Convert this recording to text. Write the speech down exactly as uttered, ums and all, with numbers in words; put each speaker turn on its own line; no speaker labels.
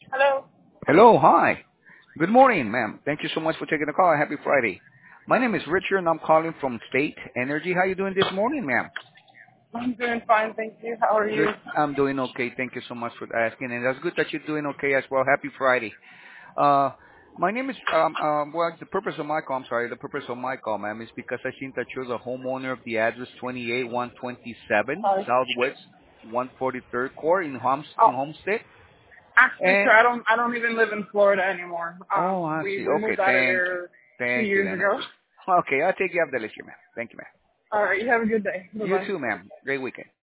Hello.
Hello, hi. Good morning, ma'am. Thank you so much for taking the call. Happy Friday. My name is Richard, and I'm calling from State Energy. How you doing this morning, ma'am?
I'm doing fine, thank you. How are you?
Good. I'm doing okay. Thank you so much for asking, and that's good that you're doing okay as well. Happy Friday. Uh, my name is um, um well, the purpose of my call. I'm sorry. The purpose of my call, ma'am, is because I think that you're the homeowner of the address twenty-eight one twenty-seven
Sorry.
Southwest one forty-third Court in Homs in
Oh,
Homestead.
actually,
And
sir, I don't. I don't even live in Florida anymore.
oh,
Um,
I
we
see.
we
Okay,
moved out of
thank you,
there two
thank you,
years
then.
ago.
Okay, I'll take you off the list here, ma'am. Thank you, ma'am.
All right. You have a good day. Bye
You
bye.
too, ma'am. Great weekend.